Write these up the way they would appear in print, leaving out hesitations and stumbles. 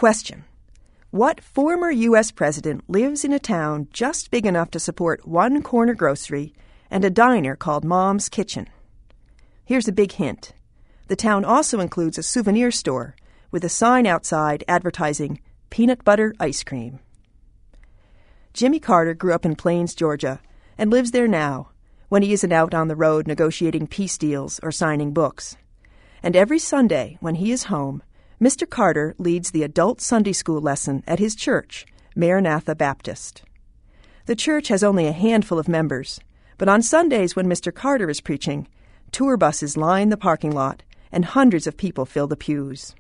Question: what former U.S. president lives in a town just big enough to support one corner grocery and a diner called Mom's Kitchen? Here's a big hint. The town also includes a souvenir store with a sign outside advertising peanut butter ice cream. Jimmy Carter grew up in Plains, Georgia, and lives there now, when he isn't out on the road negotiating peace deals or signing books. And every Sunday, when he is home, Mr. Carter leads the adult Sunday school lesson at his church, Maranatha Baptist. The church has only a handful of members, but on Sundays when Mr. Carter is preaching, tour buses line the parking lot and hundreds of people fill the pews.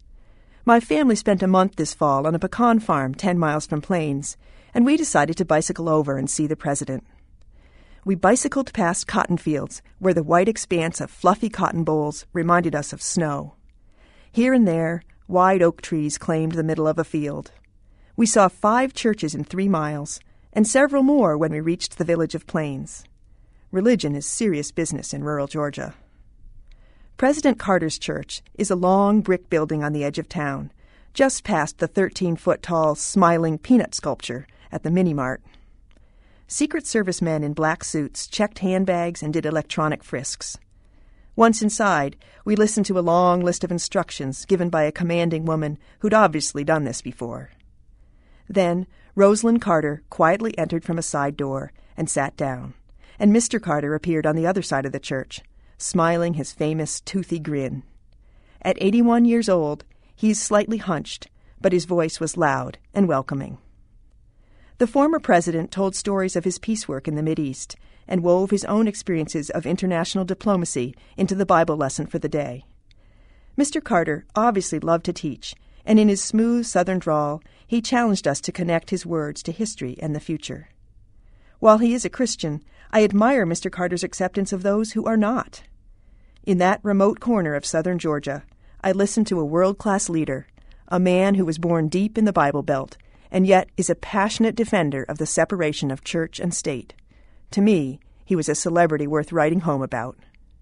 My family spent a month this fall on a pecan farm 10 miles from Plains, and we decided to bicycle over and see the president. We bicycled past cotton fields where the white expanse of fluffy cotton bolls reminded us of snow. Here and there, wide oak trees claimed the middle of a field. We saw 5 churches in 3 miles, and several more when we reached the village of Plains. Religion is serious business in rural Georgia. President Carter's church is a long brick building on the edge of town, just past the 13-foot-tall smiling peanut sculpture at the Mini-Mart. Secret Service men in black suits checked handbags and did electronic frisks. Once inside, we listened to a long list of instructions given by a commanding woman who'd obviously done this before. Then Rosalind Carter quietly entered from a side door and sat down, and Mr. Carter appeared on the other side of the church, smiling his famous toothy grin. At 81 years old, he's slightly hunched, but his voice was loud and welcoming. The former president told stories of his peace work in the Mideast and wove his own experiences of international diplomacy into the Bible lesson for the day. Mr. Carter obviously loved to teach, and in his smooth Southern drawl, he challenged us to connect his words to history and the future. While he is a Christian, I admire Mr. Carter's acceptance of those who are not. In that remote corner of southern Georgia, I listened to a world-class leader, a man who was born deep in the Bible Belt, and yet is a passionate defender of the separation of church and state. To me, he was a celebrity worth writing home about.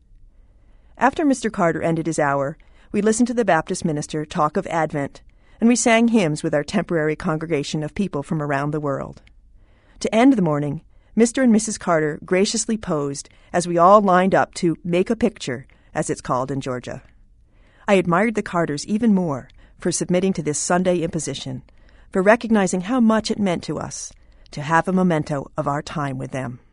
After Mr. Carter ended his hour, we listened to the Baptist minister talk of Advent, and we sang hymns with our temporary congregation of people from around the world. To end the morning, Mr. and Mrs. Carter graciously posed as we all lined up to make a picture, as it's called in Georgia. I admired the Carters even more for submitting to this Sunday imposition, for recognizing how much it meant to us to have a memento of our time with them.